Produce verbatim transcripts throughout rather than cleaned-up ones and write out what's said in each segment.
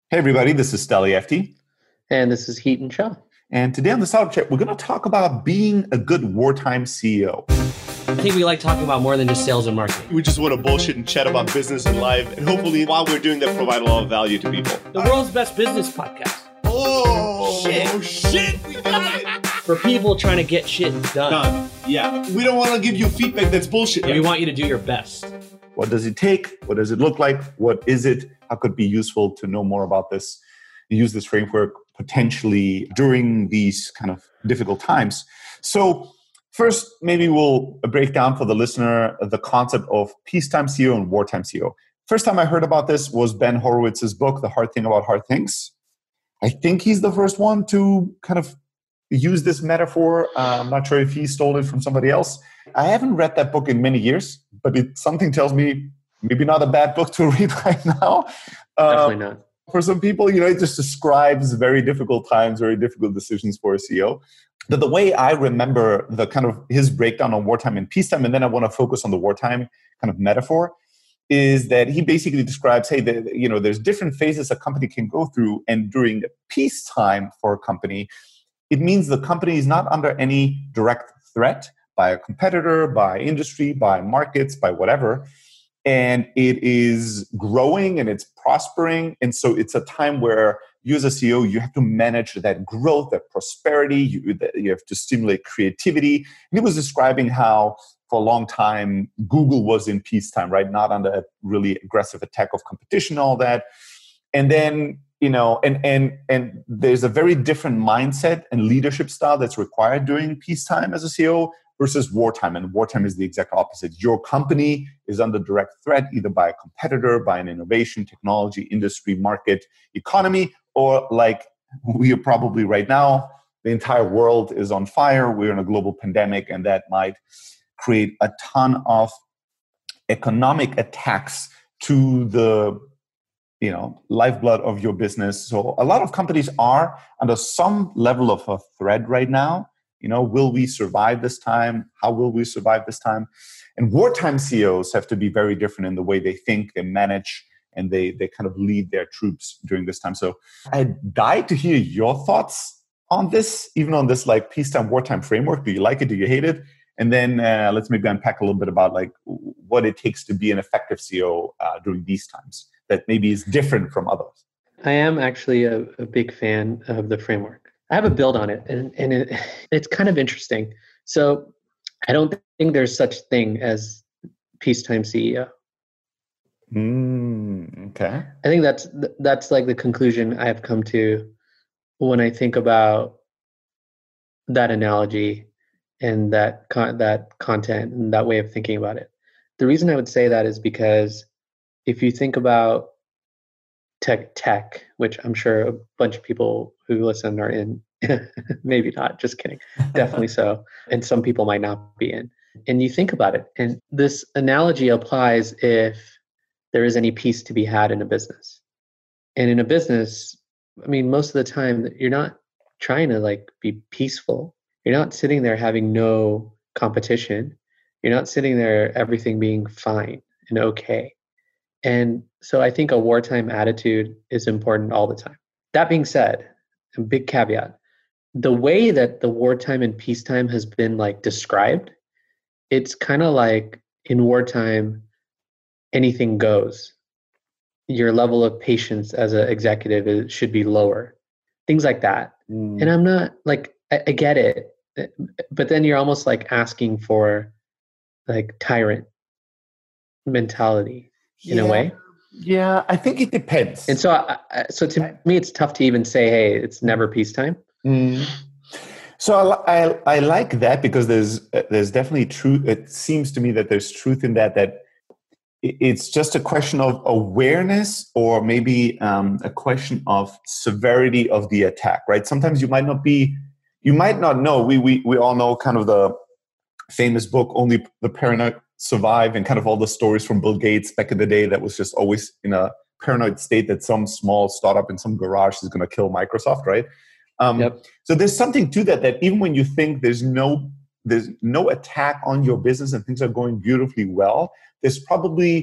Hey everybody, this is Steli Efti. And this is Heaton Shah. And today on the Startup Chat, we're going to talk about being a good wartime C E O. I think we like talking about more than just sales and marketing. We just want to bullshit and chat about business and life. And hopefully while we're doing that, provide a lot of value to people. The world's best business podcast. Oh, shit. Oh, shit. We got it. For people trying to get shit done. Done. Yeah. We don't want to give you feedback that's bullshit. Yeah, we want you to do your best. What does it take? What does it look like? What is it? How could it be useful to know more about this? Use this framework potentially during these kind of difficult times. So first, maybe we'll break down for the listener the concept of peacetime C E O and wartime C E O. First time I heard about this was Ben Horowitz's book, The Hard Thing About Hard Things. I think he's the first one to kind of use this metaphor. Uh, I'm not sure if he stole it from somebody else. I haven't read that book in many years, but it something tells me maybe not a bad book to read right now. Um, Definitely not. For some people, you know, it just describes very difficult times, very difficult decisions for a C E O. But the way I remember the kind of his breakdown on wartime and peacetime, and then I want to focus on the wartime kind of metaphor, is that he basically describes, hey, the, you know, there's different phases a company can go through, and during peacetime for a company, it means the company is not under any direct threat by a competitor, by industry, by markets, by whatever. And it is growing and it's prospering. And so it's a time where you as a C E O, you have to manage that growth, that prosperity. You, you have to stimulate creativity. And he was describing how for a long time, Google was in peacetime, right? Not under a really aggressive attack of competition, all that. And then, you know, and and and there's a very different mindset and leadership style that's required during peacetime as a C E O versus wartime. And wartime is the exact opposite. Your company is under direct threat, either by a competitor, by an innovation, technology, industry, market, economy, or like we are probably right now, the entire world is on fire. We're in a global pandemic, and that might create a ton of economic attacks to the, you know, lifeblood of your business. So a lot of companies are under some level of a threat right now. You know, will we survive this time? How will we survive this time? And wartime C E Os have to be very different in the way they think, they manage, and they they kind of lead their troops during this time. So I'd die to hear your thoughts on this, even on this like peacetime, wartime framework. Do you like it? Do you hate it? And then uh, let's maybe unpack a little bit about like what it takes to be an effective C E O uh, during these times that maybe is different from others. I am actually a, a big fan of the framework. I have a build on it, and, and it, it's kind of interesting. So I don't think there's such thing as peacetime C E O. Mm, okay. I think that's that's like the conclusion I have come to when I think about that analogy and that con- that content and that way of thinking about it. The reason I would say that is because if you think about tech, tech, which I'm sure a bunch of people who listen are in, maybe not, just kidding, definitely so. And some people might not be in. And you think about it, and this analogy applies if there is any peace to be had in a business. And in a business, I mean, most of the time you're not trying to like be peaceful. You're not sitting there having no competition. You're not sitting there, everything being fine and okay. And so I think a wartime attitude is important all the time. That being said, a big caveat, the way that the wartime and peacetime has been like described, it's kind of like in wartime, anything goes. Your level of patience as an executive is, should be lower. Things like that. Mm. And I'm not like, I, I get it. But then you're almost like asking for like tyrant mentality. In yeah. a way? Yeah, I think it depends. And so I, so to me, it's tough to even say, hey, it's never peacetime. Mm. So I, I, I like that because there's there's definitely truth. It seems to me that there's truth in that, that it's just a question of awareness or maybe um, a question of severity of the attack, right? Sometimes you might not be, you might not know. We, we, we all know kind of the famous book, Only the Paranoid Survive, and kind of all the stories from Bill Gates back in the day that was just always in a paranoid state that some small startup in some garage is going to kill Microsoft, right? Um, yep. So there's something to that, that even when you think there's no there's no attack on your business and things are going beautifully well, there's probably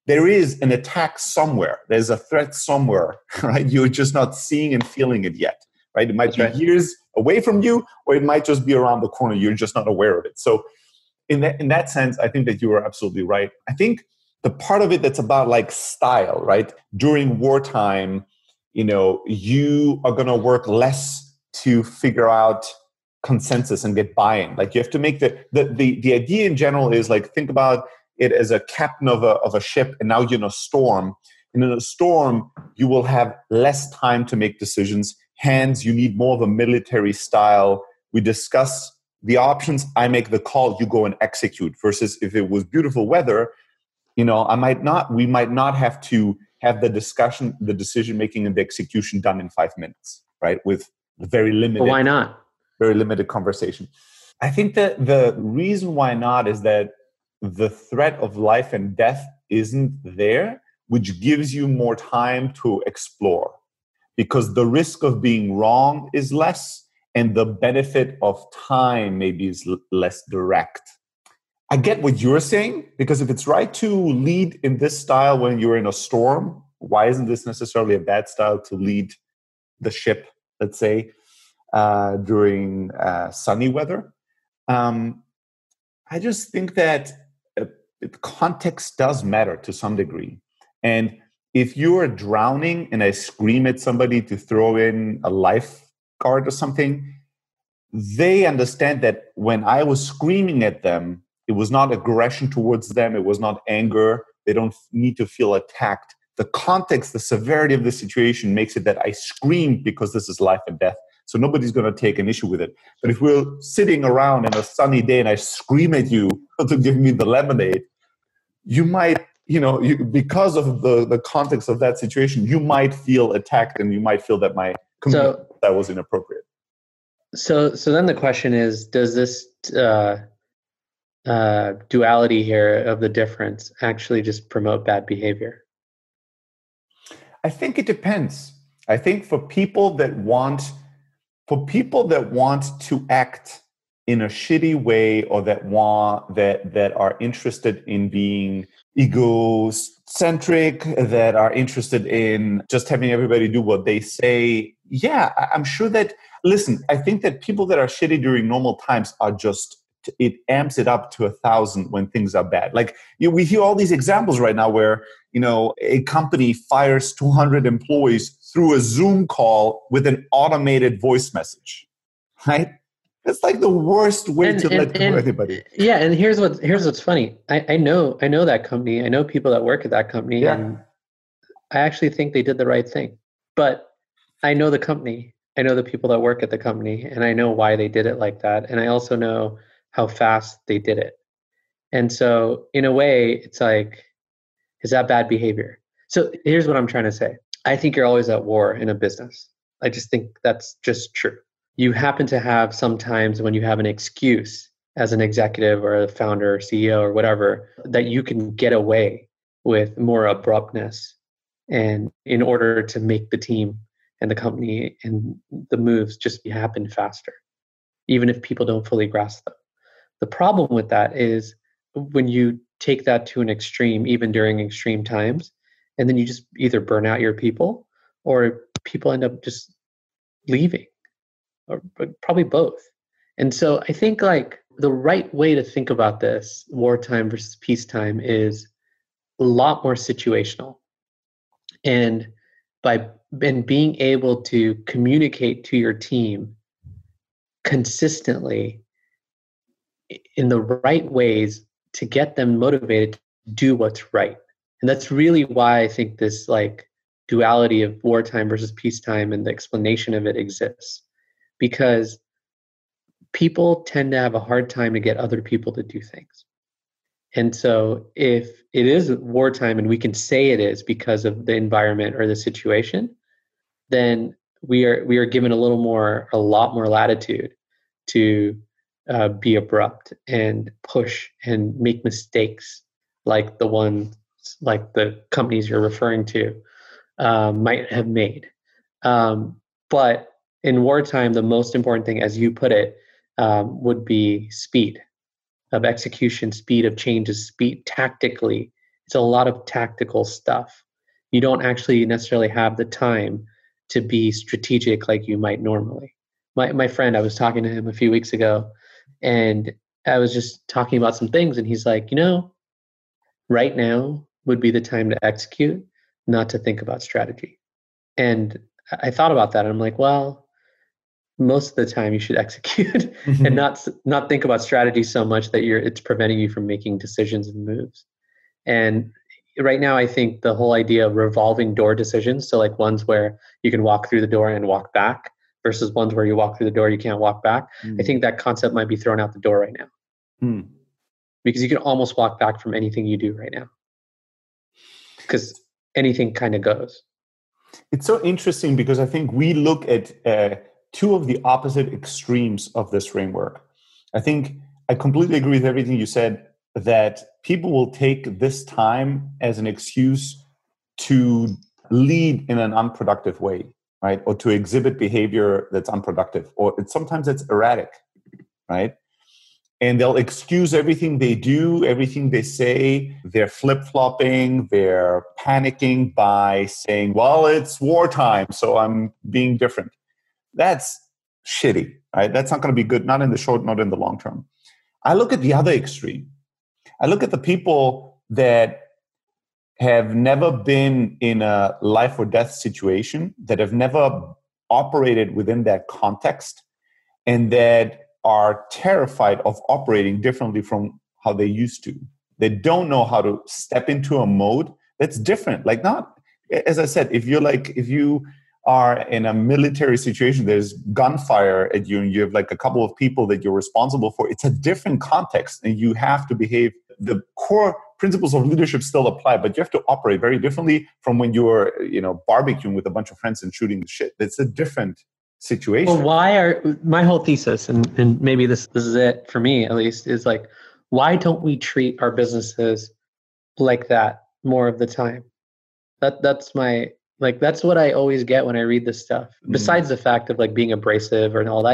there is an attack somewhere. There's a threat somewhere, right? You're just not seeing and feeling it yet, right? It might That's be right. years away from you, or it might just be around the corner. You're just not aware of it. So in that, in that sense, I think that you are absolutely right. I think the part of it that's about like style, right? During wartime, you know, you are going to work less to figure out consensus and get buy-in. Like you have to make the, the, the, the idea in general is like, think about it as a captain of a, of a ship, and now you're in a storm. And in a storm, you will have less time to make decisions. Hence, you need more of a military style. We discuss the options, I make the call, you go and execute. Versus if it was beautiful weather, you know, I might not, we might not have to have the discussion, the decision making and the execution done in five minutes, right? With very limited. But why not? Very limited conversation. I think that the reason why not is that the threat of life and death isn't there, which gives you more time to explore, because the risk of being wrong is less and the benefit of time maybe is l- less direct. I get what you're saying, because if it's right to lead in this style when you're in a storm, why isn't this necessarily a bad style to lead the ship, let's say, uh, during uh, sunny weather? Um, I just think that uh, context does matter to some degree. And if you're drowning and I scream at somebody to throw in a lifeguard or something, they understand that when I was screaming at them, it was not aggression towards them. It was not anger. They don't need to feel attacked. The context, the severity of the situation makes it that I screamed because this is life and death. So nobody's going to take an issue with it. But if we're sitting around in a sunny day and I scream at you to give me the lemonade, you might, you know, you, because of the, the context of that situation, you might feel attacked and you might feel that my commitment So, that was inappropriate. so, so then the question is, does this uh, uh, duality here of the difference actually just promote bad behavior? I think it depends. I think for people that want, for people that want to act in a shitty way, or that want that that are interested in being egocentric, that are interested in just having everybody do what they say, yeah, I'm sure that. Listen, I think that people that are shitty during normal times are just, it amps it up to a thousand when things are bad. Like you, we hear all these examples right now where, you know, a company fires two hundred employees through a Zoom call with an automated voice message, right? That's like the worst way And- to and- let go and- of anybody. Yeah, and here's what here's what's funny. I, I know I know that company. I know people that work at that company, Yeah. and I actually think they did the right thing. But I know the company. I know the people that work at the company, and I know why they did it like that. And I also know how fast they did it. And so, in a way, it's like, is that bad behavior? So here's what I'm trying to say. I think you're always at war in a business. I just think that's just true. You happen to have sometimes when you have an excuse as an executive or a founder or C E O or whatever, that you can get away with more abruptness, and in order to make the team and the company and the moves just happen faster, even if people don't fully grasp them. The problem with that is when you take that to an extreme, even during extreme times, and then you just either burn out your people or people end up just leaving, or but probably both. And so I think like the right way to think about this, wartime versus peacetime, is a lot more situational. And by and being able to communicate to your team consistently in the right ways to get them motivated to do what's right. And that's really why I think this like duality of wartime versus peacetime and the explanation of it exists. Because people tend to have a hard time to get other people to do things. And so if it is wartime and we can say it is because of the environment or the situation, then we are we are given a little more, a lot more latitude to uh, be abrupt and push and make mistakes like the ones, like the companies you're referring to uh, might have made. Um, but in wartime, the most important thing, as you put it, um, would be speed of execution, speed of changes, speed tactically, it's a lot of tactical stuff. You don't actually necessarily have the time to be strategic like you might normally. My my friend, I was talking to him a few weeks ago, and I was just talking about some things, and he's like, you know, right now would be the time to execute, not to think about strategy. And I thought about that, and I'm like, well, most of the time you should execute mm-hmm. and not not think about strategy so much that you're it's preventing you from making decisions and moves. And right now, I think the whole idea of revolving door decisions, so like ones where you can walk through the door and walk back versus ones where you walk through the door, you can't walk back. Mm. I think that concept might be thrown out the door right now. Mm. Because you can almost walk back from anything you do right now. Because anything kind of goes. It's so interesting because I think we look at uh, two of the opposite extremes of this framework. I think I completely agree with everything you said, that people will take this time as an excuse to lead in an unproductive way, right? Or to exhibit behavior that's unproductive, or it's, sometimes it's erratic, right? And they'll excuse everything they do, everything they say. They're flip-flopping, they're panicking by saying, well, it's wartime, so I'm being different. That's shitty, right? That's not going to be good, not in the short, not in the long term. I look at the other extreme. I look at the people that have never been in a life or death situation, that have never operated within that context, and that are terrified of operating differently from how they used to. They don't know how to step into a mode that's different. Like not, as I said, if you're like, if you are in a military situation, there's gunfire at you and you have like a couple of people that you're responsible for, it's a different context and you have to behave. The core principles of leadership still apply, but you have to operate very differently from when you're, you know, barbecuing with a bunch of friends and shooting the shit. It's a different situation. Well, why are, my whole thesis, and, and maybe this, this is it for me at least, is like, why don't we treat our businesses like that more of the time? That That's my, like, that's what I always get when I read this stuff. Besides mm. the fact of like being abrasive and all that,